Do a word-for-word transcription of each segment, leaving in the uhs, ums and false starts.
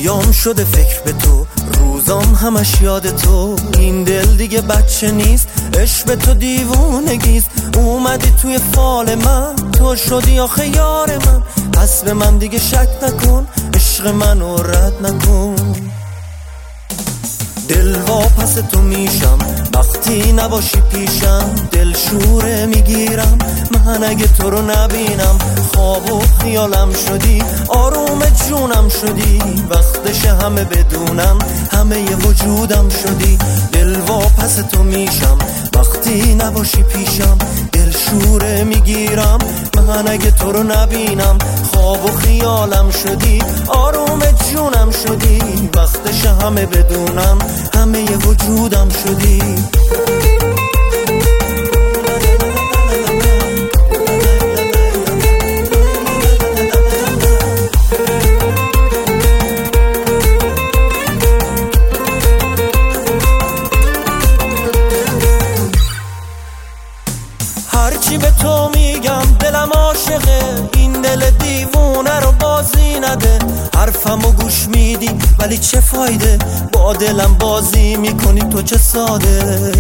رویام شده فکر به تو، روزام همش یاد تو. این دل دیگه بچه نیست، عشق به تو دیوونگیست. اومدی توی فال من، تو شدی آخه یار من. پس به من دیگه شک نکن، عشق منو رد نکن. دل واپس تو میشم وقتی نباشی پیشم. دل شوره میگیرم من اگه تو رو نبینم. خواب و خیالم شدی، آروم جونم شدی. وقتش همه بدونم، همه ی وجودم شدی. دل واپس تو میشم وقتی نباشی پیشم. دل شوره میگیرم من اگه تو رو نبینم. خواب و خیالم شدی، آروم جونم شدی. وقتش همه بدونم، همه ی وجودم شدی. هرچی به تو میگم دلم عاشقه. این دل دیوونه رو بازی نده. حرفمو گوش میدی ولی چه فایده؟ با دلم بازی میکنی تو چه ساده.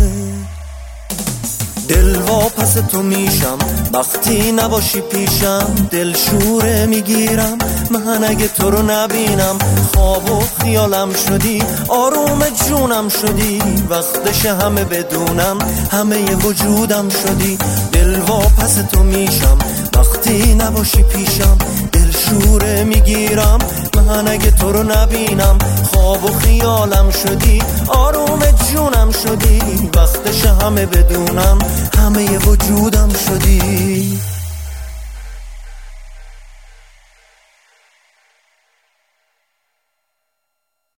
دل واپس تو میشم وقتی نباشی پیشم. دل شوره میگیرم من اگه تو رو نبینم. خواب و خیالم شدی، آروم جونم شدی. وقتش همه بدونم، همه ی وجودم شدی. دل واپس تو میشم وقتی نباشی پیشم. دل شوره میگیرم من اگه تو رو نبینم. خواب و خیالم شدی، آروم جونم شدی. وقتش همه بدونم، همه ی وجودم شدی.